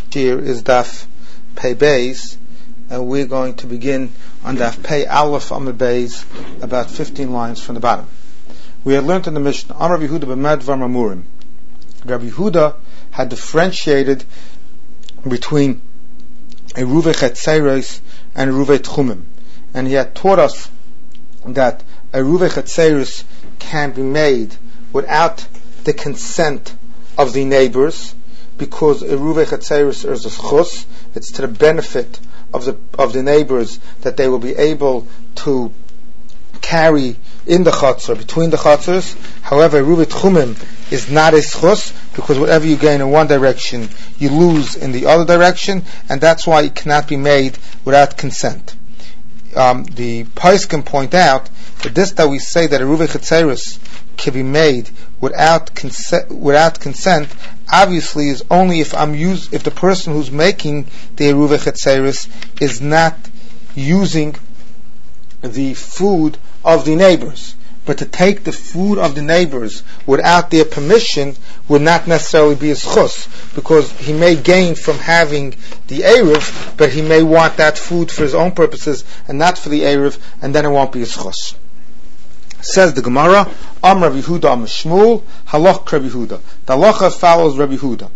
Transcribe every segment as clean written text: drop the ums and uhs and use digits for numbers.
Here is Daf Pei Beis, and we're going to begin on Daf Pei Aleph Amud Beis, about 15 lines from the bottom. We had learned in the Mishnah, Amar Rabbi Yehuda b'med var mamurim. Rabbi Yehuda had differentiated between a Ruvei Chetzeros and a Ruvei Tchumim, and he had taught us that a Ruvei Chetzeros can be made without the consent of the neighbors, because a Ruvei Chetzeros is a chus. It's to the benefit of the neighbors that they will be able to carry in the chatzor, between the chatzors. However, Ruvei Tchumim is not a chus, because whatever you gain in one direction, you lose in the other direction, and that's why it cannot be made without consent. The Poskim point out that we say that a Ruvei Chetzeros can be made without consent, obviously is only if the person who's making the Ruvei Chetzeros is not using the food of the neighbors. But to take the food of the neighbors without their permission would not necessarily be a chus, because he may gain from having the Eruv, but he may want that food for his own purposes and not for the Eruv, and then it won't be a chus. Says the Gemara, Am Rabbi Yehuda Am Shmuel, Halach Rabbi Yehuda. The halacha follows Rabbi Yehuda.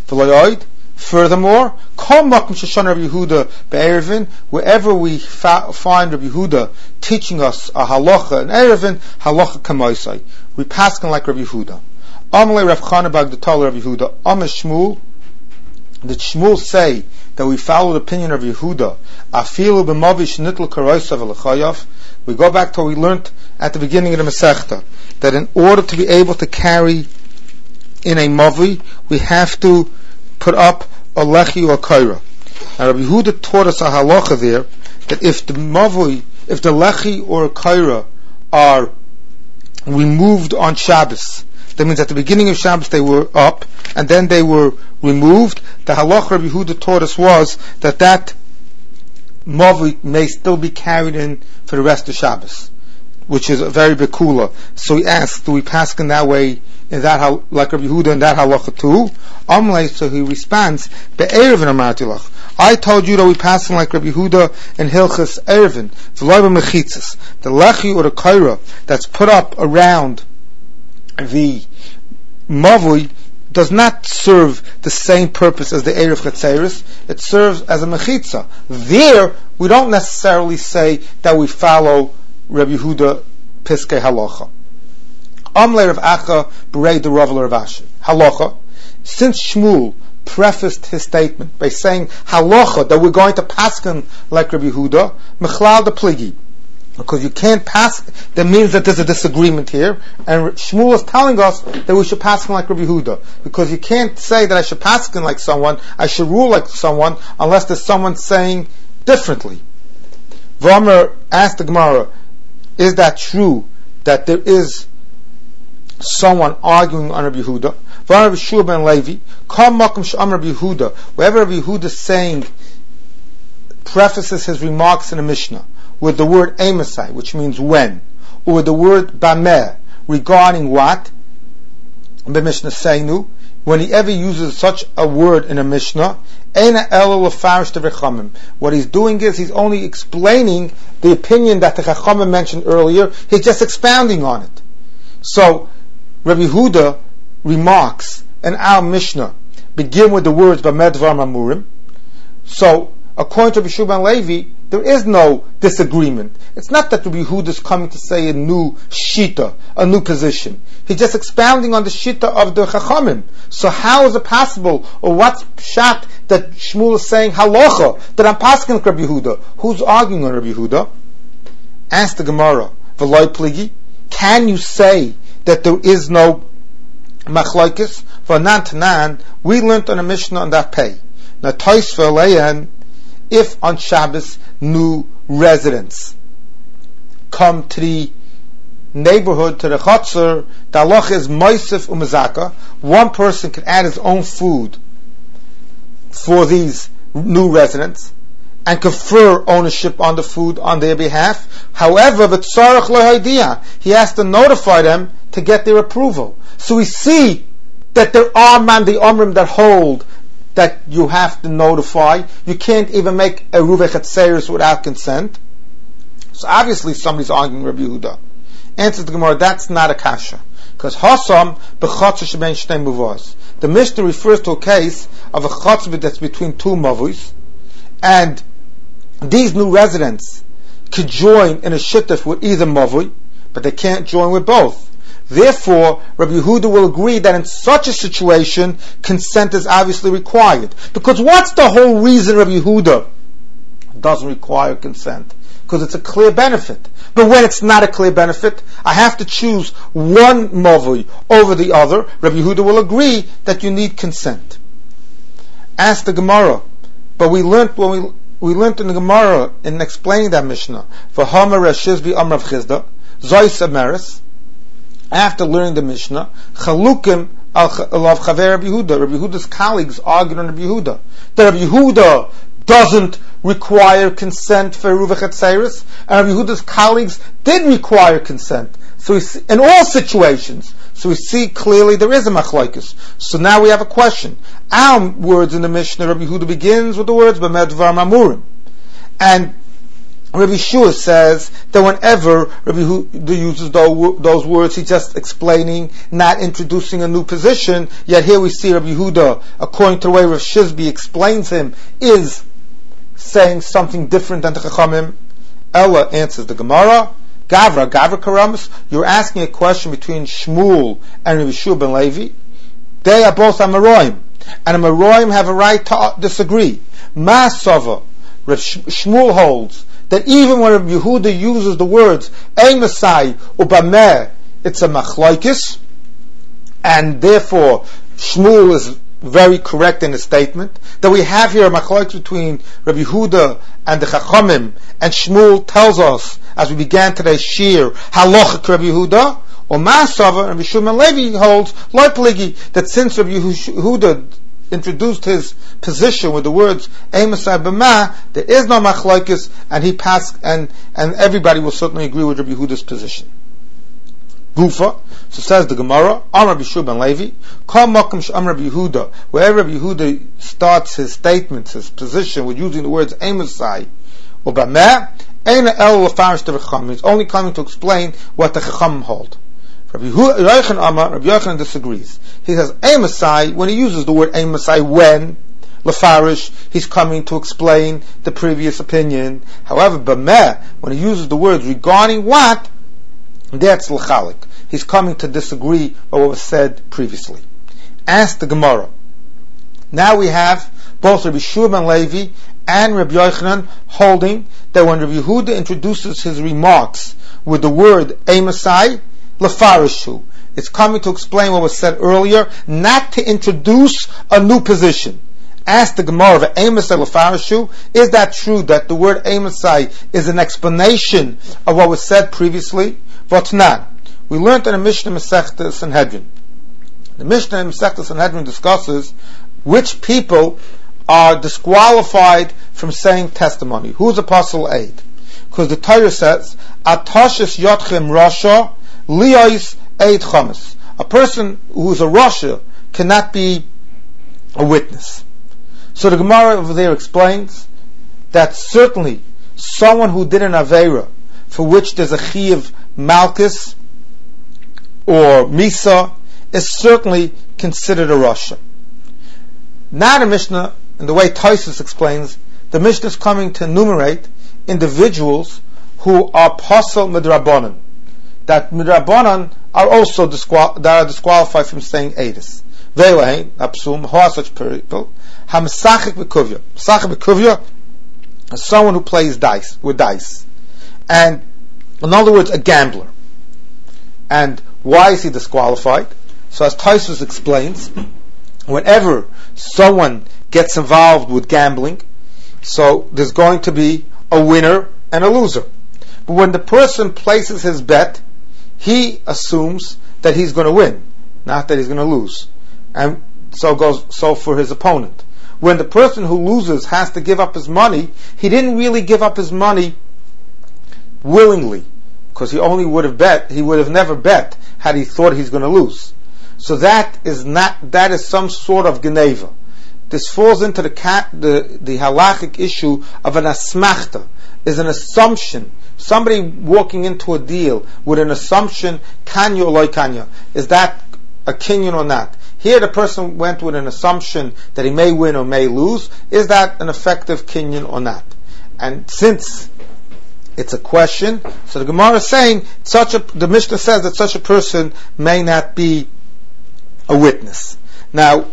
Furthermore, Kol Makom Sheshon Rabbi Yehuda be'erevin, wherever we find Rabbi Yehuda teaching us a halacha in erevin, halacha kamoisai. We paskin like Rabbi Yehuda. Amalei Rav Chana Bagdatal Rabbi Yehuda. Am Shmuel. Did Shmuel say that we follow the opinion of Yehuda? Afilu b'mavish nitl karoisav v'lechayav. We go back to what we learned at the beginning of the Masechta, that in order to be able to carry in a mavi, we have to put up a lechi or a kaira. Now Rabbi Yehuda taught us a halacha there, that if the lechi or a kaira are removed on Shabbos, that means at the beginning of Shabbos they were up, and then they were removed. The halacha Rabbi Yehuda taught us was that mavi may still be carried in for the rest of Shabbos, which is a very big kula. So he asked, do we pass in that way, in that like Rabbi Yehuda in that halacha too? Amlei, so he responds, be'erevin amartilach. I told you that we pass in like Rabbi Yehuda in Hilchas Erevin, v'loy b'mechitzas. The lechi or the kaira that's put up around the mavui does not serve the same purpose as the Erev Chetzeros. It serves as a mechitza. There, we don't necessarily say that we follow Rabbi Yehuda Piskei Halacha. Amle Rav Acha B'rei de Rav Ashi. Halacha. Since Shmuel prefaced his statement by saying halacha, that we're going to paskin like Rabbi Yehuda, Mechlal de Pligi, because you can't pass, that means that there's a disagreement here, and Shmuel is telling us that we should paskin like Rabbi Yehuda, because you can't say that I should paskin like someone, I should rule like someone, unless there's someone saying differently. Vomer asked the Gemara, is that true, that there is someone arguing on Rabbi Yehuda? Rabbi Shua ben Levi, Kol Makom She'am Rabbi Yehuda, wherever Rabbi Yehuda is saying, prefaces his remarks in the Mishnah with the word Amosai, which means when, or with the word Bameh, regarding what? The Mishnah Seinu, when he ever uses such a word in a Mishnah, Eina Elo Lefarish the Rechamim. What he's doing is he's only explaining the opinion that the Chachamim mentioned earlier. He's just expounding on it. So Rabbi Yehuda remarks in our Mishnah begin with the words B'med Dvar Mamurim. So according to Rabbi Shua ben Levi, there is no disagreement. It's not that Rabbi Yehuda is coming to say a new shita, a new position. He's just expounding on the shita of the Chachamim. So how is it possible, or what's pshat that Shmuel is saying halacha, that I'm paskin like Rabbi Yehuda? Who's arguing on Rabbi Yehuda? Ask the Gemara, V'loi pligi, can you say that there is no machlokes? V'nan tanan, we learned on a Mishnah on that pay. Now tois v'aleyan, if on Shabbos new residents come to the neighborhood, to the chatzor, the halacha is moisef umazaka. One person can add his own food for these new residents and confer ownership on the food on their behalf. However, v'tzarach lo, he has to notify them to get their approval. So we see that there are man the omrim that hold that you have to notify. You can't even make a Ruvei Chetzeris without consent. So obviously somebody's arguing Rabbi Yehuda. Answers the Gemara, that's not a kasha. Because Hasam b'chotzer sheben shtei muvos. The Mishnah refers to a case of a chotzer that's between two mavus, and these new residents could join in a shittif with either mavui, but they can't join with both. Therefore, Rabbi Yehuda will agree that in such a situation, consent is obviously required. Because what's the whole reason Rabbi Yehuda doesn't require consent? Because it's a clear benefit. But when it's not a clear benefit, I have to choose one mavui over the other. Rabbi Yehuda will agree that you need consent. Ask the Gemara. But we learned when we learned in the Gemara in explaining that Mishnah. V'hamer Reshizbi Amrav Chizda Zois Ameris. After learning the Mishnah, Chalukim al Chaver Rabbi Yehuda. Rabbi Yehuda's colleagues argued on Rabbi Yehuda that Rabbi Yehuda doesn't require consent for Ruvei Chetzeris, and Rabbi Yehuda's colleagues did require consent. So in all situations, so we see clearly there is a machlokes. So now we have a question. Our words in the Mishnah, Rabbi Yehuda begins with the words B'med Dvar Mamurim, and Rabbi Shua says that whenever Rabbi Yehuda uses those words, he's just explaining, not introducing a new position. Yet here we see Rabbi Yehuda, according to the way Rav Shizbi explains him, is saying something different than the Chachamim. Ella answers the Gemara. Gavra Karamas, you're asking a question between Shmuel and Rabbi Shua ben Levi. They are both Amoraim, and Amoraim have a right to disagree. Ma'asava, Shmuel holds that even when Rabbi Yehuda uses the words Eimesai Ubameh, it's a machlokes, and therefore Shmuel is very correct in his statement. That we have here a machlokes between Rabbi Yehuda and the Chachamim, and Shmuel tells us, as we began today's shir, halachic Rabbi Yehuda, or Ma'asava, and Rabbi Shimon Levi holds Lo Pligi, that since Rabbi Yehuda introduced his position with the words Eimesai B'ma, there is no machlokes, and he passed, and everybody will certainly agree with Rabbi Yehuda's position. Gufa, so says the Gemara, Amar Rabbi Shua ben Levi, Kol Makom She'amar Rabbi Yehuda, wherever Rabbi Yehuda starts his statements, his position with using the words Eimesai or B'ma, Eina El Lefarish the Chachamim. He's only coming to explain what the Chachamim hold. Rabbi Yochanan disagrees. He says Eimesai, when he uses the word Eimesai, when Lefarish, he's coming to explain the previous opinion. However, B'meh, when he uses the words regarding what, that's L'chalik. He's coming to disagree with what was said previously. Ask the Gemara. Now we have both Rabbi Shua ben Levi and Rabbi Yochanan holding that when Rabbi Yehuda introduces his remarks with the word Eimesai, Lefarishu, it's coming to explain what was said earlier, not to introduce a new position. Ask the Gemara of Eimesai Lefarishu, is that true that the word Eimesai is an explanation of what was said previously? Votnan. We learned in the Mishnah Masechta Sanhedrin. The Mishnah in Masechta Sanhedrin discusses which people are disqualified from saying testimony. Who's apostle aid? Because the Torah says, Atashis Yotchem Rasha Liyos Eid Chamas. A person who's a Rasha cannot be a witness. So the Gemara over there explains that certainly someone who did an Aveira for which there's a Chiyuv Malchus or Misa is certainly considered a Rasha. Now the Mishnah, and the way Tosfos explains, the Mishnah is coming to enumerate individuals who are Pasal Midrabanan, that Midrabanan are also disqualified from saying Eidus. Veilahin, Apsum, who are such people? Hamsachik B'Kuvya. Masachik B'Kuvya is someone who plays with dice. And, in other words, a gambler. And why is he disqualified? So as Tosfos explains, whenever someone gets involved with gambling, so there's going to be a winner and a loser. But when the person places his bet, he assumes that he's going to win, not that he's going to lose. And so goes so for his opponent. When the person who loses has to give up his money, he didn't really give up his money willingly, because he would have never bet had he thought he's going to lose. So that is some sort of geneva. this falls into the halachic issue of an asmachta, is an assumption. Somebody walking into a deal with an assumption, kanya or loy kanya, is that a kinyan or not? Here the person went with an assumption that he may win or may lose. Is that an effective kinyan or not? And since it's a question, so the Gemara is saying the Mishnah says that such a person may not be a witness. Now,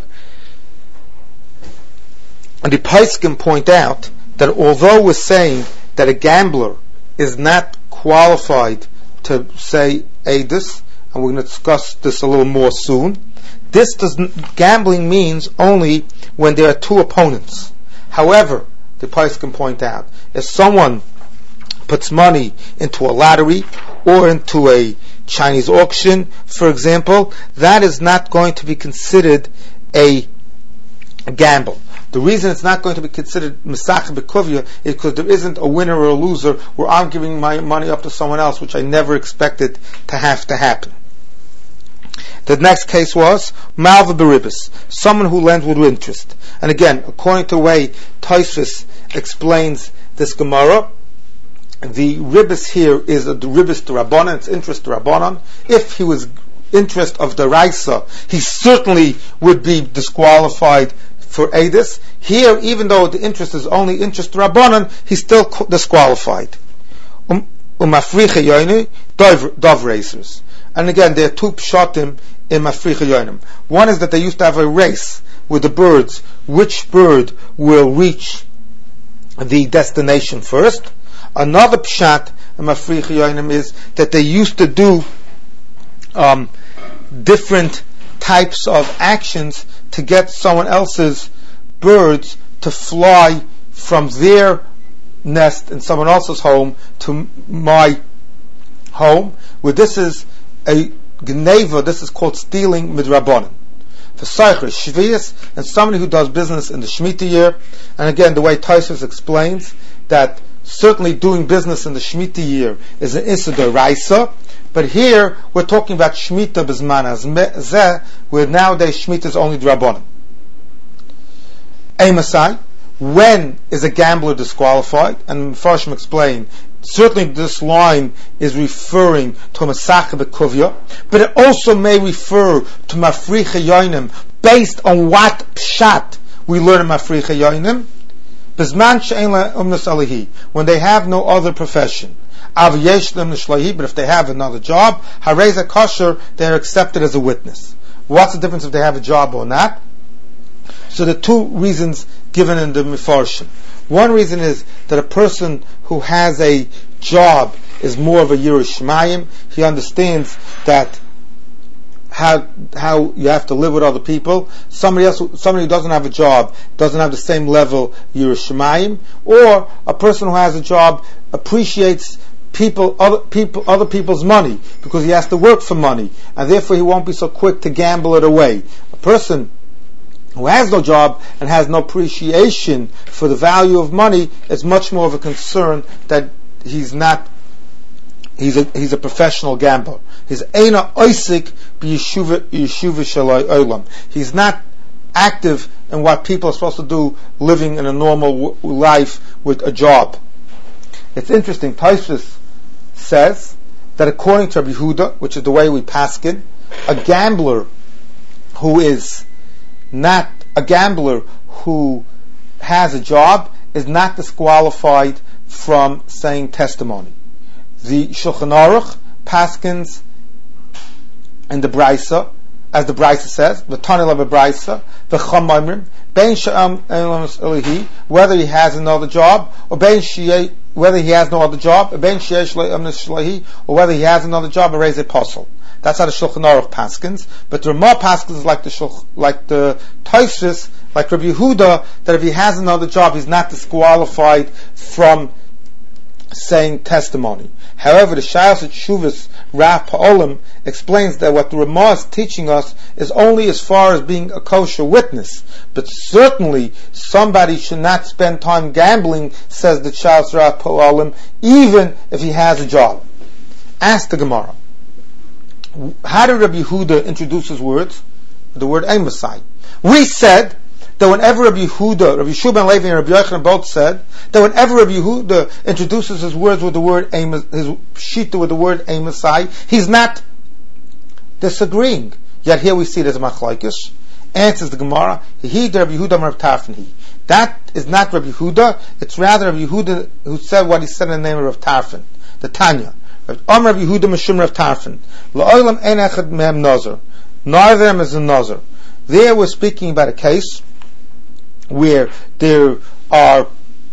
the Paiskim point out that although we're saying that a gambler is not qualified to say Eidus, and we're going to discuss this a little more soon, gambling means only when there are two opponents. However, the Paiskim point out, if someone puts money into a lottery or into a Chinese auction, for example, that is not going to be considered a gamble. The reason it's not going to be considered Mesach B'Kuvya is because there isn't a winner or a loser where I'm giving my money up to someone else, which I never expected to have to happen. The next case was Malva Beribis, someone who lends with interest. And again, according to the way Tosfos explains this Gemara, the ribis here is the ribis to Rabbanan, it's interest to Rabbanan. If he was interest of the Raisa, he certainly would be disqualified for Eidus. Here, even though the interest is only interest to Rabbanan, he's still disqualified. Umafricha yoinu, dov racers. And again, there are two pshatim in Mafricha yoinim. One is that they used to have a race with the birds, which bird will reach the destination first. Another pshat in Mafricha yoinim is that they used to do different types of actions to get someone else's birds to fly from their nest in someone else's home to my home, where this is a gneva, this is called stealing midrabanan. For Seicher, Shvius, and somebody who does business in the Shemitah year, and again, the way Tosfos explains that certainly doing business in the Shemitah year is an Issa d'Oraisa, but here we're talking about Shemitah B'zman Hazeh, where nowadays Shemitah is only D'Rabbanan. Eimasai, when is a gambler disqualified? And Mepharshim explain, certainly this line is referring to Mesach B'Kuvya, but it also may refer to Mafricha Yoinim, based on what pshat we learn in Mafricha Yoinim, B'zman she'en le'umnas alihi, when they have no other profession. Av yesh le'um nishlahi, but if they have another job, hareza kosher, they are accepted as a witness. What's the difference if they have a job or not? So the two reasons given in the Mefarshim. One reason is that a person who has a job is more of a Yiras Shamayim. He understands that how you have to live with other people. Somebody who doesn't have a job doesn't have the same level Yiras Shamayim. Or a person who has a job appreciates other people's money because he has to work for money, and therefore he won't be so quick to gamble it away. A person who has no job and has no appreciation for the value of money, it's much more of a concern that he's a professional gambler. He's eina oisik b'yeshuva shalai olam. He's not active in what people are supposed to do, living in a normal life with a job. It's interesting. Tosfos says that according to Rabbi Yehuda, which is the way we paskin, a gambler who has a job is not disqualified from saying testimony. The Shulchan Aruch paskins in the Braisa, as the Braisa says, the Tanil of a Braisa, the Chamaimrim, Ben Sha'am Elihi, whether he has another job, or whether he has no other job, or Ben Sheyesh Le'amnis or whether he has another job, or raise a apostle. That's how the Shulchan Aruch paskins. But the Ramah paskins like the Tosfos, like Rabbi Yehuda, that if he has another job, he's not disqualified from saying testimony. However, the Shayos at Shuvas Rav Pa'olim explains that what the Ramah is teaching us is only as far as being a kosher witness. But certainly, somebody should not spend time gambling, says the Shayos Rav Pa'olim, even if he has a job. Ask the Gemara. How did Rabbi Yehuda introduce his words? The word Eimasai. We said that whenever Rabbi Yeshua ben Levi and Rabbi Yochanan both said that whenever Rabbi Yehuda introduces his words with the word his shita with the word Amosai, he's not disagreeing. Yet here we see there's a machlokes. Answers the Gemara, he Rabbi Yehuda Rav Tarfon he. That is not Rabbi Yehuda, it's rather Rabbi Yehuda who said what he said in the name of Rav Tarfon. The Tanya. Rabbi Yehuda Mishum Rav Tarfon. La'olam ein echad mehem nazar. Neither of them is a nazar. There we're speaking about a case where there are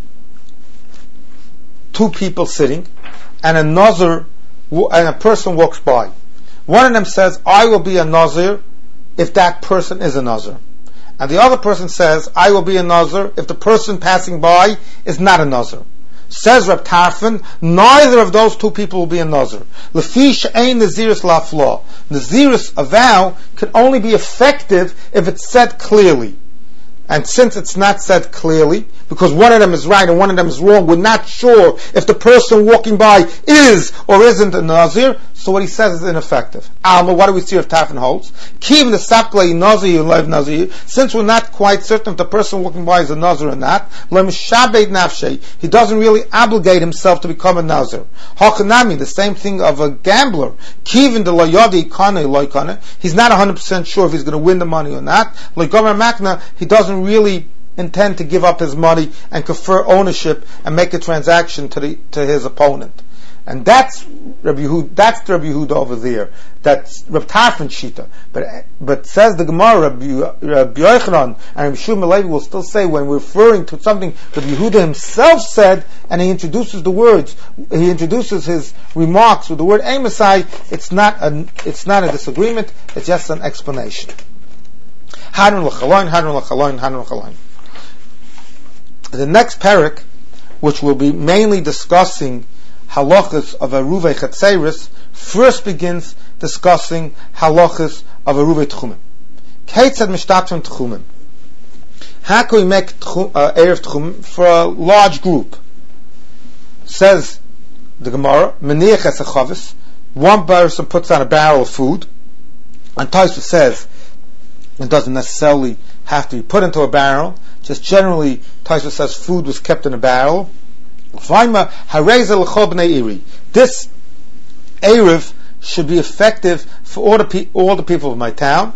two people sitting and a nazar and a person walks by. One of them says, I will be a nazir if that person is a nazir. And the other person says, I will be a nazir if the person passing by is not a nazir. Says Reb Tarfon, neither of those two people will be a nazir. Lefish ein naziris lafla. Naziris, a vow, can only be effective if it's said clearly. And since it's not said clearly, because one of them is right and one of them is wrong, we're not sure if the person walking by is or isn't a nazir, so what he says is ineffective. Alma, what do we see if Tarfon holds? Kiv the saklei nazir lev nazir. Since we're not quite certain if the person walking by is a nazir or not, lem shabed nafshe. He doesn't really obligate himself to become a nazir. Hakanami, the same thing of a gambler. Kiv in the layadi kana loikana. He's not 100% sure if he's going to win the money or not. Like Gomer Makna, he doesn't really intend to give up his money and confer ownership and make a transaction to his opponent. And that's Rabbi Yehuda over there. That's Reb Tarfon shita. But says the Gemara, Rabbi Yochanan and Rabbi Shua ben Levi will still say when we're referring to something Rabbi Yehuda himself said, and he introduces the words, he introduces his remarks with the word Amosai, it's not a disagreement, it's just an explanation. The next parak, which will be mainly discussing halachas of Aruvei Chatzeris, first begins discussing halachas of Aruvei Tchumim. Keitzad mishtatrim Tchumim. How can we make Erev Tchumim for a large group? Says the Gemara, Meniach es hachavis, one person puts on a barrel of food, and Tosfos says it doesn't necessarily have to be put into a barrel, just generally Tosfos says food was kept in a barrel. This Erev should be effective for all the people of my town.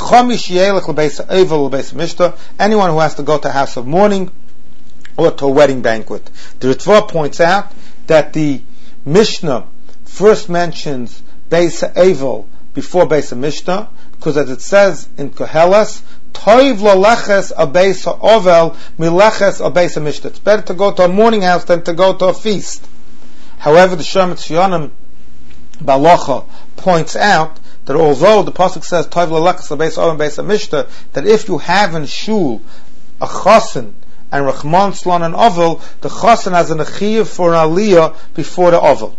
Anyone who has to go to a house of mourning or to a wedding banquet. The Ritva points out that the Mishnah first mentions Beis Evel before Beis Mishnah, because as it says in Koheles, Toiv lo leches a beis ha'ovel mileches a beis ha'mishta. It's better to go to a mourning house than to go to a feast. However, the Shem Tzionim Balacha points out that although the pasuk says Toiv lo leches a beis ha'ovel beis ha'mishta, that if you have in shul a chasen and Rachman Slon and ovel, the chasen has an achiyah for an aliyah before the ovel.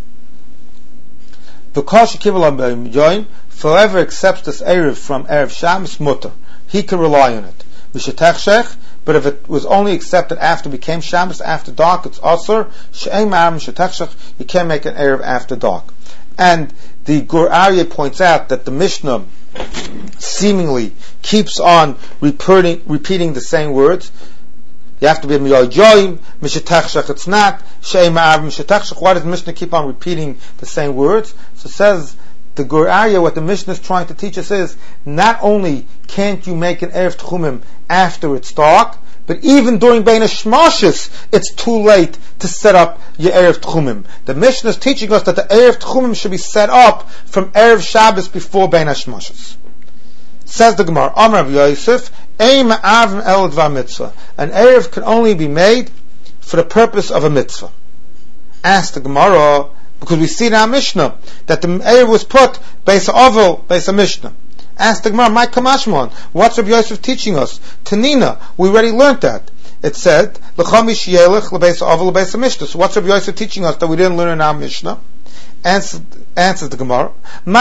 The Kosh Kibbutz Joim, whoever accepts this Erev from Erev Shabbos mutter, he can rely on it. But if it was only accepted after it became Shabbos, after dark, it's Asur. You can't make an Erev after dark. And the Gur Aryeh points out that the Mishnah seemingly keeps on repeating the same words. You have to be a Miyojoim, Mishatachshach, it's not. She'emar Mishatachshach. Why does the Mishnah keep on repeating the same words? So it says, the Gur Aryeh, what the Mishnah is trying to teach us is, not only can't you make an Erev Tchumim after it's dark, but even during Bein HaShmashos, it's too late to set up your Erev Tchumim. The Mishnah is teaching us that the Erev Tchumim should be set up from Erev Shabbos before Bein HaShmashos. Says the Gemara, Amar Rav Yosef, Ein ma'avim el dvar mitzvah. An Erev can only be made for the purpose of a mitzvah. Ask the Gemara, because we see in our Mishnah that the Erev was put Beis Ovel, Beis Mishnah. Ask the Gemara, my Kamashmon, what's Rabbi Yosef teaching us? Tanina, we already learned that. It said, L'chamish yelech l'beis Ovel l'beis Mishnah. So what's Rabbi Yosef teaching us that we didn't learn in our Mishnah? Answers the Gemara.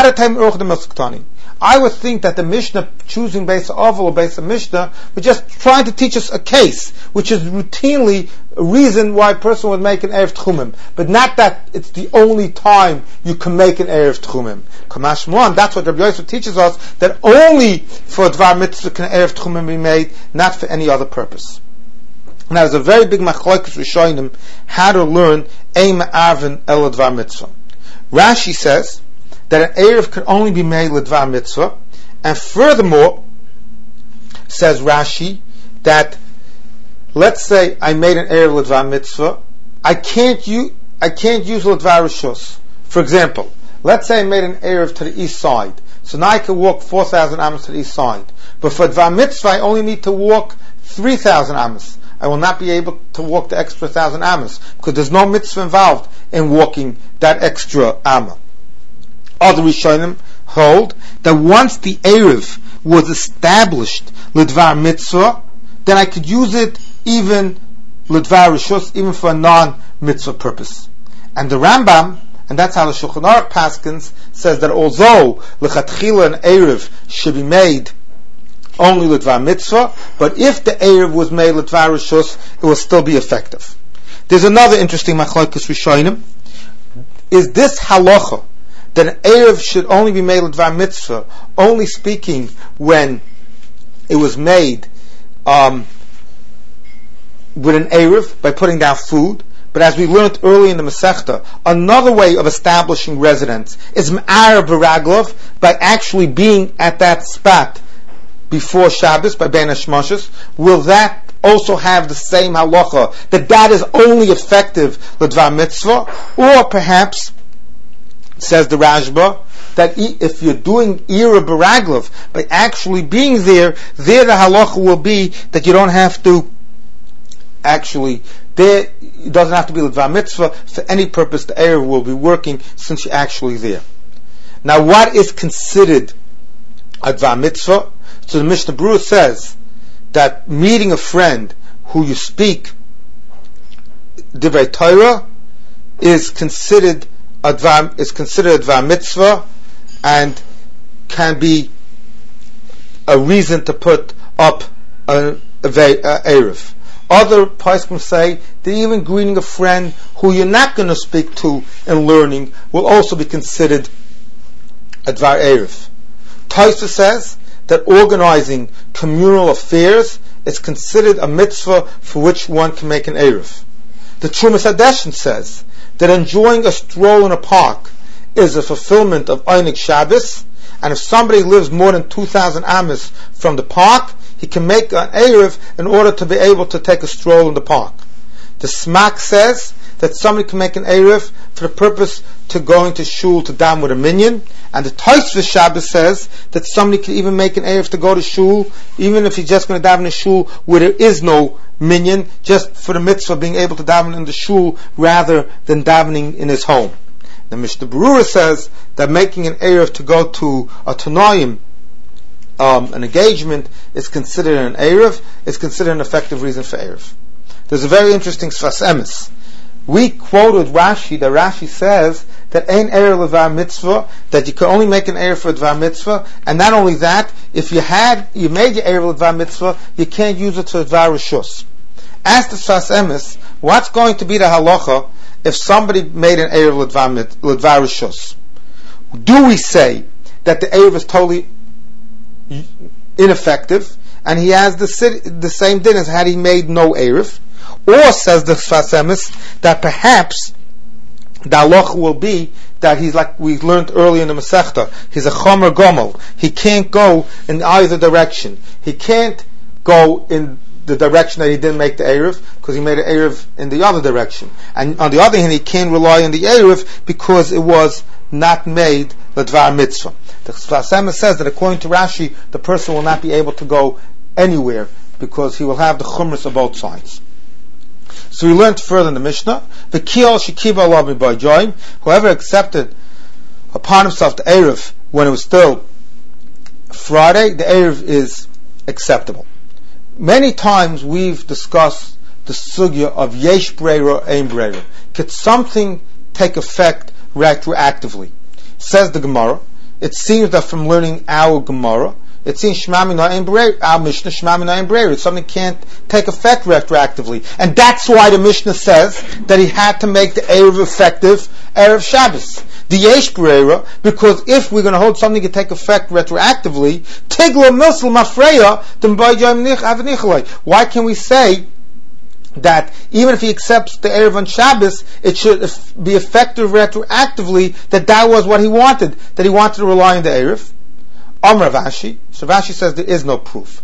I would think that the Mishnah choosing Beis Oval or Beis Mishnah was just trying to teach us a case, which is routinely a reason why a person would make an Erev Tchumim, but not that it's the only time you can make an Erev Tchumim. Kamash Moan, that's what Rabbi Yosef teaches us, that only for Dvar Mitzvah can Erev Tchumim be made, not for any other purpose. Now there's a very big machlokes rishonim how to learn Ein Ma'arvin El Dvar Mitzvah. Rashi says that an Erev can only be made L'Dvar Mitzvah, and furthermore, says Rashi, that let's say I made an Erev L'Dvar Mitzvah, I can't use L'Dvar Rishus. For example, let's say I made an Erev to the east side, so now I can walk 4,000 amos to the east side, but for Dvar Mitzvah I only need to walk 3,000 amos. I will not be able to walk the extra 1,000 amos, because there's no mitzvah involved in walking that extra amma. Other Rishonim hold that once the Erev was established L'Dvar Mitzvah, then I could use it even L'Dvar Rishus, even for a non-mitzvah purpose. And the Rambam, and that's how the Shulchan Aruch Paskins, says that although L'Chatchila an Erev should be made only L'Dvar Mitzvah, but if the Erev was made L'Dvar Rishus, it will still be effective. There's another interesting machlokes Rishonim. Is this halacha that an Erev should only be made L'Dvar Mitzvah, only speaking when it was made with an Erev, by putting down food? But as we learned early in the Masechta, another way of establishing residence is Ma'ar B'Raglov, by actually being at that spot before Shabbos, by Ben Hashmashos. Will that also have the same halacha, that is only effective L'Dvar Mitzvah? Or perhaps, says the Rashba, that if you're doing Ira B'Raglov, by actually being there the halacha will be that you don't have to actually, there it doesn't have to be L'Dvar Mitzvah, for any purpose the Erev will be working since you're actually there. Now what is considered a Dvar Mitzvah? So the Mishnah Berurah says that meeting a friend who you speak Divrei Torah is considered a Dvar Mitzvah, and can be a reason to put up a Erev. Other poskim say that even greeting a friend who you're not going to speak to in learning will also be considered a Dvar Erev. Tosfos says that organizing communal affairs is considered a mitzvah for which one can make an Erev. The Trumas Hadeshen says that enjoying a stroll in a park is a fulfillment of Einig Shabbos, and if somebody lives more than 2,000 amos from the park, he can make an Erev in order to be able to take a stroll in the park. The Smak says that somebody can make an Erev for the purpose to going to shul to daven with a minyan, and the Tosfos Shabbos says that somebody can even make an Erev to go to shul, even if he's just going to daven in shul where there is no minyan, just for the mitzvah of being able to daven in the shul rather than davening in his home. The Mishnah Berurah says that making an Erev to go to a Tanoim, an engagement, is considered an Erev, is considered an effective reason for Erev. There's a very interesting Sfas Emes. We quoted Rashi, that Rashi says that ein Erev L'Dvar Mitzvah, that you can only make an Erev for Dvar Mitzvah, and not only that, if you made your Erev L'Dvar Mitzvah, you can't use it for Dvar Rishus. Ask the Sfas Emes, what's going to be the halacha if somebody made an Erev L'Dvar Rishus? Do we say that the Erev is totally ineffective, and he has the same din as had he made no Erev? Or, says the Sfas Emes, that perhaps the halacha will be that he's like we learned earlier in the Masechta, he's a Chomer Gomel. He can't go in either direction. He can't go in the direction that he didn't make the Erev, because he made an Erev in the other direction. And on the other hand, he can't rely on the Erev because it was not made L'Dvar Mitzvah. The Sfas Emes says that according to Rashi, the person will not be able to go anywhere because he will have the chumras of both sides. So we learned further in the Mishnah, whoever accepted upon himself the Erev when it was still Friday, the Erev is acceptable. Many times we've discussed the sugya of yesh breira, ein breira. Could something take effect retroactively. Says the Gemara, it seems that from learning our Gemara, it seems Shmamina and Breir, our Mishnah Shmamina and Breir, something can't take effect retroactively. And that's why the Mishnah says that he had to make the Erev effective Erev Shabbos. The Yesh Breira, because if we're going to hold something to take effect retroactively, Tigla Milsel Mafreya, why can we say that even if he accepts the Erev on Shabbos, it should be effective retroactively, that was what he wanted, that he wanted to rely on the Erev? Amr Rashi, so Rashi says there is no proof.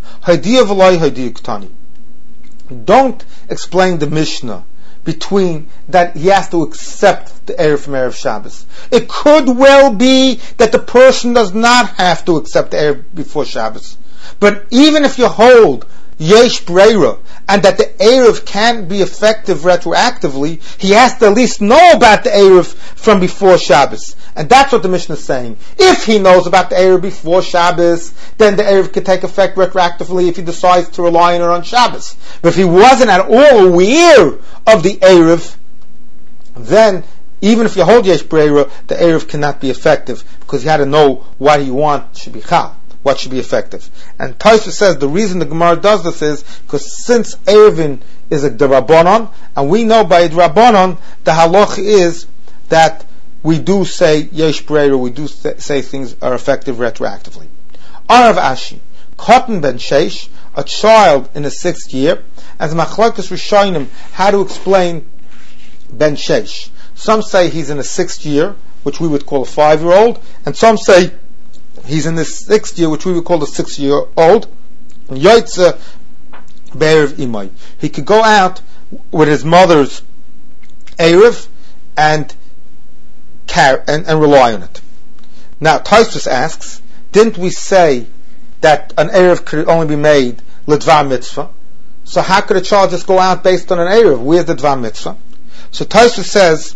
Don't explain the Mishnah between that he has to accept the Erev from Erev Shabbos. It could well be that the person does not have to accept the Erev before Shabbos. But even if you hold Yesh Breira, and that the Erev can be effective retroactively, he has to at least know about the Erev from before Shabbos. And that's what the Mishnah is saying. If he knows about the Erev before Shabbos, then the Erev can take effect retroactively if he decides to rely on it on Shabbos. But if he wasn't at all aware of the Erev, then even if you hold Yesh Breira, the Erev cannot be effective, because he had to know what he wants should be chal, what should be effective. And Tosfos says the reason the Gemara does this is because since Erevin is a D'Rabbanan, and we know by D'Rabbanan the halach is that we do say Yesh Breira, we do say things are effective retroactively. Arav Ashi, Cotton Ben Sheish, a child in the 6th year, as Machlokes Rishonim, how to explain Ben Sheish. Some say he's in the 6th year, which we would call a 5-year-old, and some say he's in the 6th year, which we would call the 6-year-old. Yoitze Be'erev Imai. He could go out with his mother's Erev and rely on it. Now, Tosfos asks, didn't we say that an Erev could only be made l'dvar mitzvah? So how could a child just go out based on an Erev? Where's the dvar mitzvah? So Tosfos says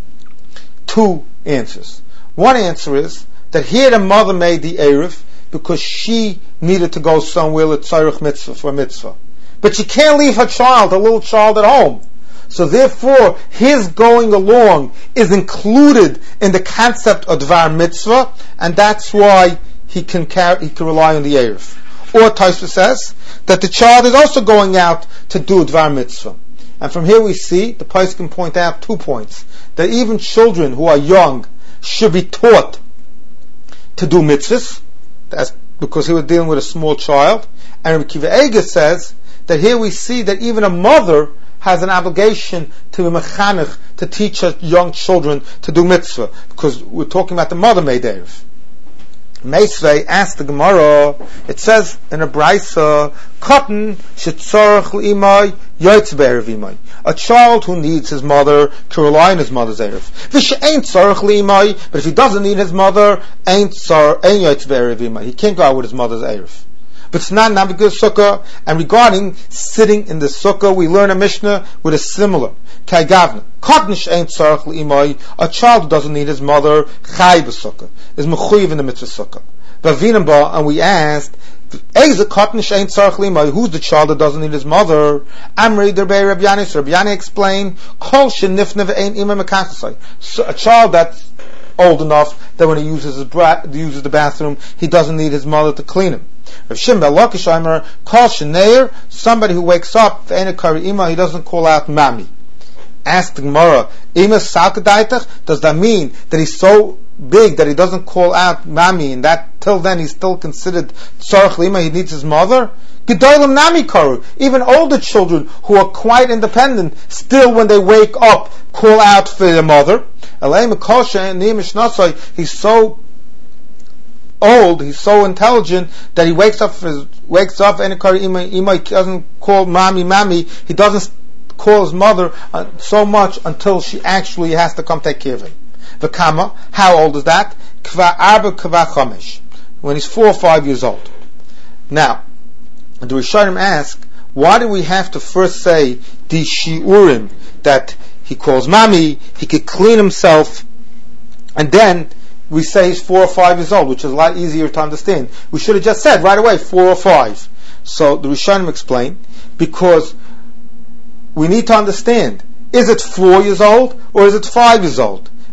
two answers. One answer is that here the mother made the Erev because she needed to go somewhere l'tzarech mitzvah for a mitzvah. But she can't leave her child, her little child, at home. So therefore, his going along is included in the concept of Dvar Mitzvah, and that's why he can rely on the Erev. Or Tosfos says that the child is also going out to do Dvar Mitzvah. And from here we see, the Pais can point out 2 points. That even children who are young should be taught to do mitzvahs, that's because he was dealing with a small child. And Rabbi Akiva Eiger says that here we see that even a mother has an obligation to be mechanech, to teach her young children to do mitzvah, because we're talking about the mother made Erev. Meisvei asked the Gemara, it says in a Braisa, Cotton shetzorach l'imai yoytz be'erev imai. A child who needs his mother can rely on his mother's Erev. V'she ain't tzorach l'imai, but if he doesn't need his mother, ain't yoytz be'erev imai. He can't go out with his mother's Erev. But it's not Navigul Sukkah, and regarding sitting in the Sukkah, we learn a Mishnah with a similar. Kaigavna. Kotnish ain't tzarech l'imai. A child who doesn't need his mother, chai b'sukkah, is mechuyev in the mitzvah Sukkah. Vavinamba, and we asked, Eze kotnish ain't tzarech l'imai. Who's the child that doesn't need his mother? Amri derbei Rabbi Yani. So Rabbi Yani explained, Kol shenifnev ain't ima mekachasai. So a child that's old enough that when he uses the bathroom, he doesn't need his mother to clean him. Rav Shimon ben Lakish Aimer, Kol Sheneir, somebody who wakes up, he doesn't call out Mami. Ask the Gemara, does that mean that he's so big that he doesn't call out Mami, and that till then he's still considered Tzarech Lima, he needs his mother? Gedolim Nami Karu, even older children who are quite independent, still when they wake up, call out for their mother. He's so old, he's so intelligent that he wakes up and he doesn't call Mami, he doesn't call his mother so much until she actually has to come take care of him. V'kama, how old is that? Kva arba kva chomesh, when he's 4 or 5 years old. Now, the Rishonim ask, why do we have to first say the shiurim, that he calls Mami, he could clean himself, and then we say he's 4 or 5 years old, which is a lot easier to understand. We should have just said right away 4 or 5. So the Rishonim explain, because we need to understand, is it 4 years old or is it 5 years old?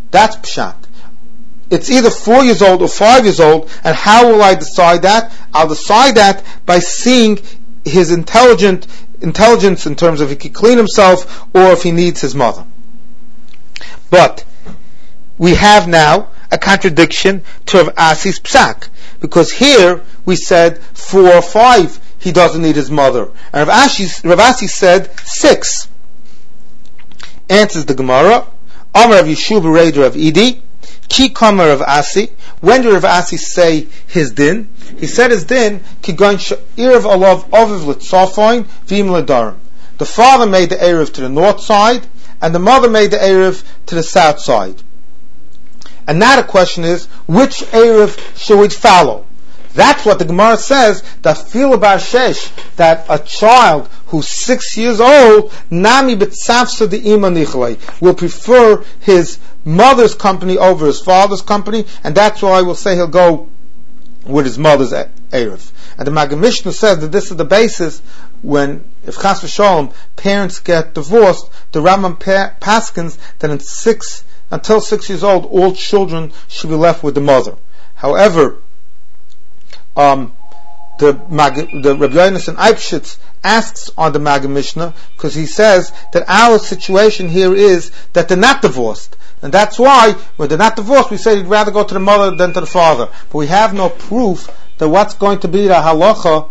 That's pshat. It's either 4 years old or 5 years old, and how will I decide that? I'll decide that by seeing his intelligence in terms of if he can clean himself or if he needs his mother. But we have now a contradiction to Rav Asi's psak, because here we said 4 or 5 he doesn't need his mother, and Rav Asi said 6. Answers the Gemara, Amar Rav Yeshua Bereider Rav Idi, Ki Kamar Rav Asi. When did Rav Asi say his din? He said his din, Ki Goin She'irav Alav Aviv L'Tzafoin V'im L'Darim. The father made the Erev to the north side, and the mother made the Erev to the south side. And now the question is, which Erev should we follow? That's what the Gemara says, that fil bar shesh, that a child who's 6 years old, nami b'tzavsa de ima nichlei, will prefer his mother's company over his father's company, and that's why we'll say he'll go with his mother's Erev. And the Maggid Mishnah says that this is the basis when, if chas v'sholom, parents get divorced, the Rambam paskins that until 6 years old, all children should be left with the mother. However, the Rabbi Yonasan Eibshitz asks on the Maggid Mishnah, because he says that our situation here is that they're not divorced, and that's why when they're not divorced we say you'd rather go to the mother than to the father. But we have no proof that what's going to be the halacha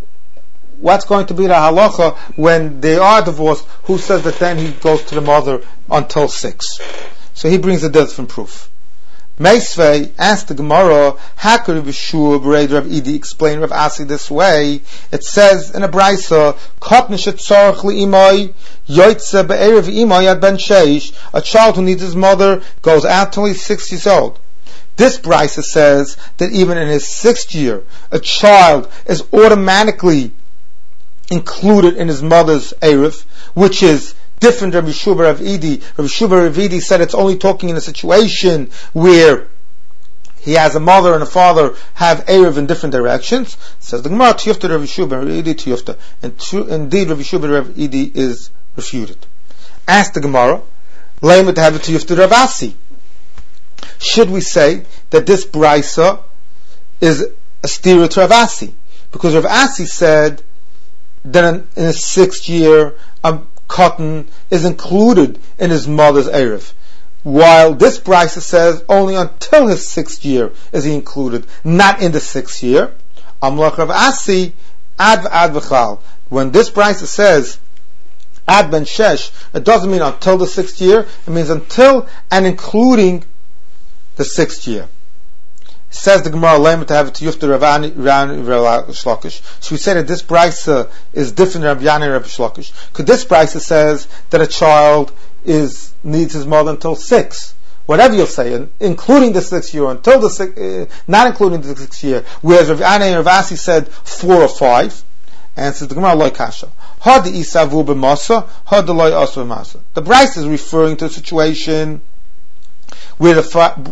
when they are divorced. Who says that then he goes to the mother until 6? So he brings a different proof. Meisvei asked the Gemara, how could Rav Yeshua Bereider Rav Idi explain Rav Asi this way? It says in a brisa, Katan shetzarach li'imai yoytze be'erev imai ad ben sheish. A child who needs his mother goes out till he's 6 years old. This brisa says that even in his 6th year, a child is automatically included in his mother's erev, which is different than Rabbi Yeshua Rav Idi. Rabbi Yeshua Rav Idi said it's only talking in a situation where he has a mother and a father have Erev in different directions. Says the Gemara, Tiyufta Rabbi Yeshua Rav Idi Tiyufta. And indeed Rabbi Yeshua Rav Idi is refuted. Ask the Gemara, Lema to have it Tiyufta Rav Asi. Should we say that this brisa is a stira to Rav Asi? Because Rav Asi said that in his 6th year, cotton is included in his mother's Erev, while this brisa says only until his 6th year is he included, not in the 6th year. Amlach Rav Asi ad v'chal. When this brisa says ad ben shesh, it doesn't mean until the 6th year, it means until and including the 6th year. Says the Gemara, Lema to have it to Yufta Ravani Shlokish. Should we say that this brisa is different than Rav Yani and Rav Shlokish? Because this brisa says that a child needs his mother until 6. Whatever you'll say, including the 6th year, until the not including the 6th year. Whereas Rav Yani and Rav Asi said 4 or 5. And says the Gemara, Loi Kasha. Had the Isavu b'masa, had the Loi Asu b'masa. The brisa is referring to a situation where the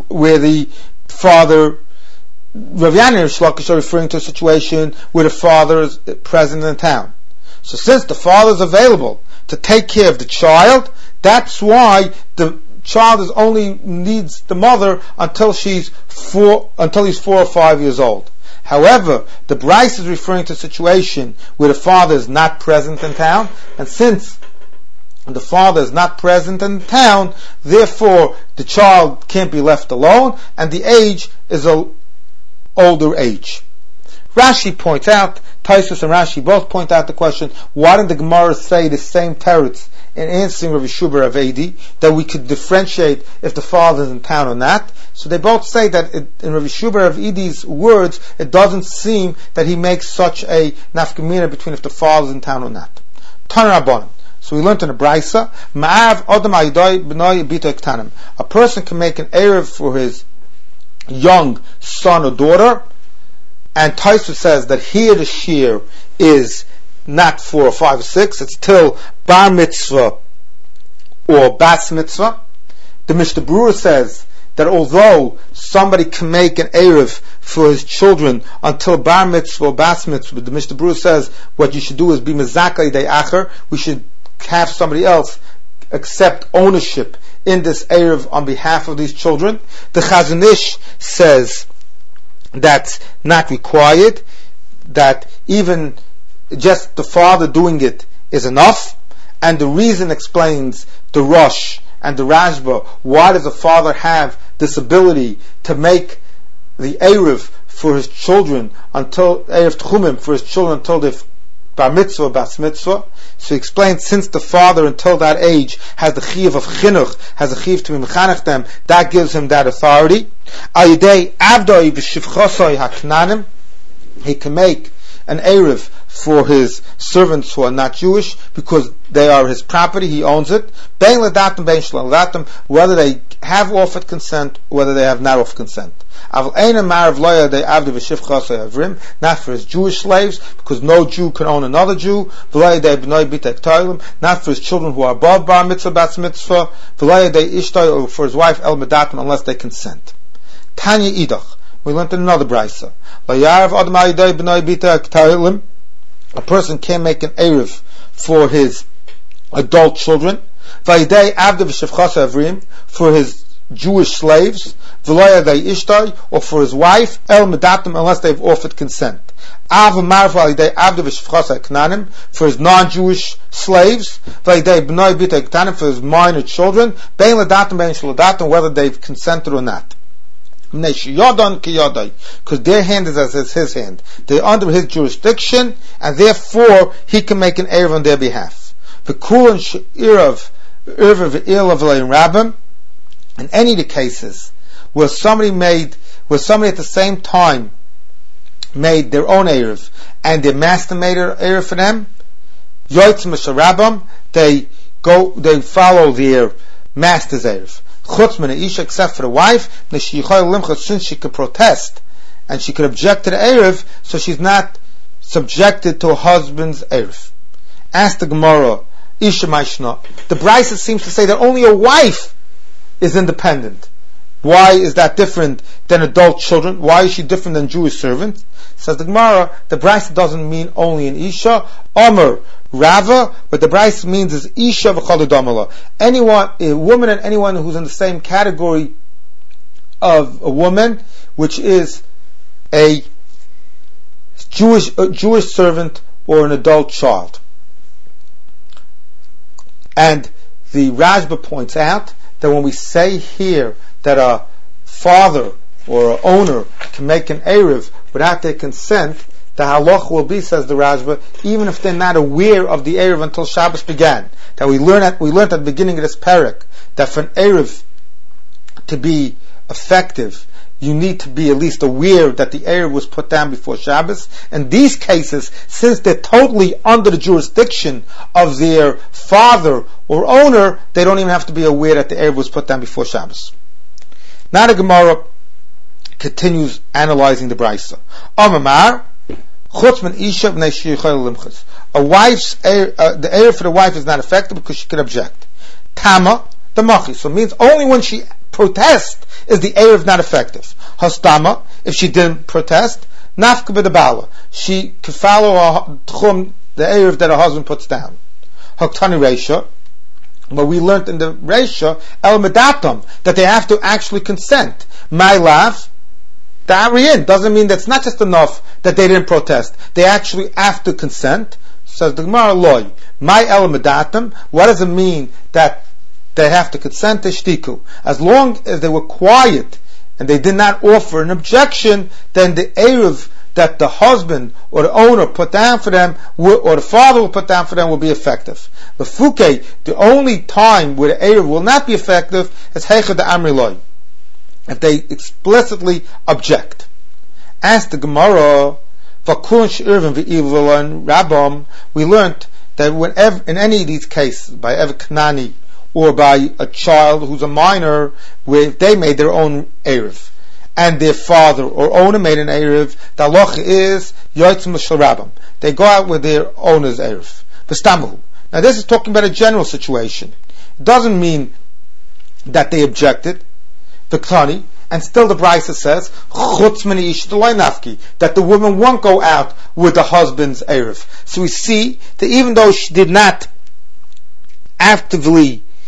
father, Rav Yani and Rav Shlokish are referring to a situation where the father is present in the town. So since the father is available to take care of the child, that's why the child only needs the mother until he's 4 or 5 years old. However, the brisa is referring to a situation where the father is not present in town, and since the father is not present in the town, therefore the child can't be left alone, and the age is a older age. Rashi points out, Taisus and Rashi both point out the question, why didn't the Gemara say the same teretz in answering Rav Yeshua Rav Idi, that we could differentiate if the father is in town or not? So they both say that in Rav Yeshua Rav Idi's words, it doesn't seem that he makes such a nafkamina between if the father is in town or not. Taner Rabbanan. So we learned in the Brisa, Ma'av Adam Ayidai B'nai B'ito Ektanim. A person can make an Erev for his young son or daughter, and Taisus says that here the shear is not 4 or 5 or 6, it's till bar mitzvah or bas mitzvah. The Mishnah Berurah says that although somebody can make an Erev for his children until bar mitzvah or bas mitzvah, the Mishnah Berurah says what you should do is be mezakai day acher, we should have somebody else accept ownership in this Erev on behalf of these children. The Chazon Ish says that's not required, that even just the father doing it is enough, and the reason explains the Rosh and the Rashba, why does a father have this ability to make the Erev for his children until Erev Tchumim for his children until they've bar mitzvah, bas mitzvah. So he explains, since the father until that age has the chiyuv of chinuch, has the chiyuv to be mechanech them, that gives him that authority. Ayidei avdoi v'shivchosoi haknanim, he can make an erev for his servants who are not Jewish, because they are his property, he owns it. Bein l'datim, bein shelo l'datim, whether they have offered consent, whether they have not offered consent. Not for his Jewish slaves, because no Jew can own another Jew. Not for his children who are above bar mitzvah, bas mitzvah. Or for his wife el medatim, unless they consent. Tanya idach, we learned in another brayso. A person can make an erev for his adult children, for his Jewish slaves, or for his wife, el medatim, unless they've offered consent. For his non-Jewish slaves, for his minor children, whether they've consented or not. Because their hand is as his hand. They're under his jurisdiction, and therefore he can make an erev on their behalf. In any of the cases where somebody at the same time made their own erev and their master made an erev for them, they follow their master's erev. Except for the wife, since she could protest and she could object to the erev, so she's not subjected to a husband's erev. Ask the Gemara, Isha Maishna. The Brisa seems to say that only a wife is independent. Why is that different than adult children? Why is she different than Jewish servants? Says the Gemara, the Brisa doesn't mean only an Isha, Omer, Rava, what the Brisa means is Isha v'chol. Anyone, a woman and anyone who's in the same category of a woman, which is a Jewish servant or an adult child. And the Rashba points out that when we say here that a father or an owner can make an erev without their consent, the halach will be, says the Rashba, even if they're not aware of the erev until Shabbos began. That we learned at the beginning of this parak that for an erev to be effective, you need to be at least aware that the erev was put down before Shabbos. In these cases, since they're totally under the jurisdiction of their father or owner, they don't even have to be aware that the erev was put down before Shabbos. Now the Gemara continues analyzing the Brisa. Amamar, chutzman isha b'nei sheichel limchas. The erev for the wife is not effective because she could object. Tama, the machi. So it means only when she protests is the erev not effective. Hastama, if she didn't protest, nafka b'dabala. She could follow the erev that her husband puts down. Haktani reisha. But we learned in the reisha, el medatam, that they have to actually consent. My laugh, the Ariyin doesn't mean that's not just enough that they didn't protest. They actually have to consent. Says the Gemara, loy. My el medatam, what does it mean that they have to consent to shtiku? As long as they were quiet and they did not offer an objection, then the erev that the husband or the owner put down for them, or the father will put down for them, will be effective. The fuke, the only time where the erev will not be effective is heicha de amri loy, if they explicitly object. Ask the Gemara, we learned that whenever, in any of these cases, by Ev Knani or by a child who's a minor, where they made their own erev, and their father or owner made an erev, the halacha is yotzim l'shel rabam. They go out with their owner's erev. V'stamahu. Now this is talking about a general situation. It doesn't mean that they objected. V'ktani, and still the Brisa says chutz min ish d'loi nafki, that the woman won't go out with the husband's erev. So we see that even though she did not actively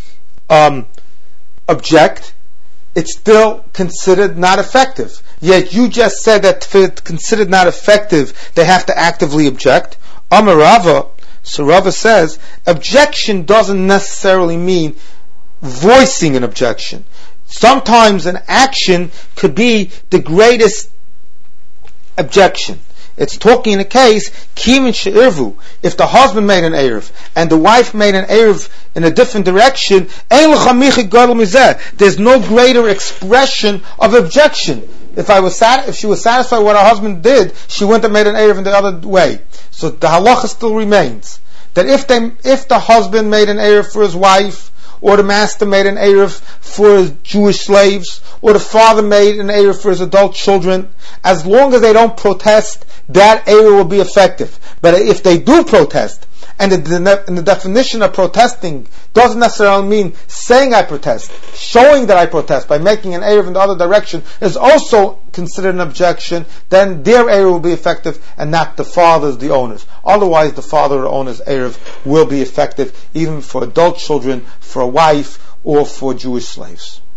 object, it's still considered not effective. Yet you just said that for it considered not effective, they have to actively object. Amar Rava, so Rava says, objection doesn't necessarily mean voicing an objection. Sometimes an action could be the greatest objection. It's talking in a case, Kimin she'irvu, if the husband made an eruv and the wife made an eruv in a different direction, there's no greater expression of objection. If she was satisfied with what her husband did, she wouldn't have made an eruv in the other way. So the halacha still remains that if the husband made an eruv for his wife, or the master made an eruv for his Jewish slaves, or the father made an eruv for his adult children, as long as they don't protest, that eruv will be effective. But if they do protest, and the definition of protesting doesn't necessarily mean saying I protest, showing that I protest by making an eruv in the other direction is also considered an objection, then their eruv will be effective and not the father's, the owner's. Otherwise, the father or the owner's eruv will be effective even for adult children, for a wife, or for Jewish slaves.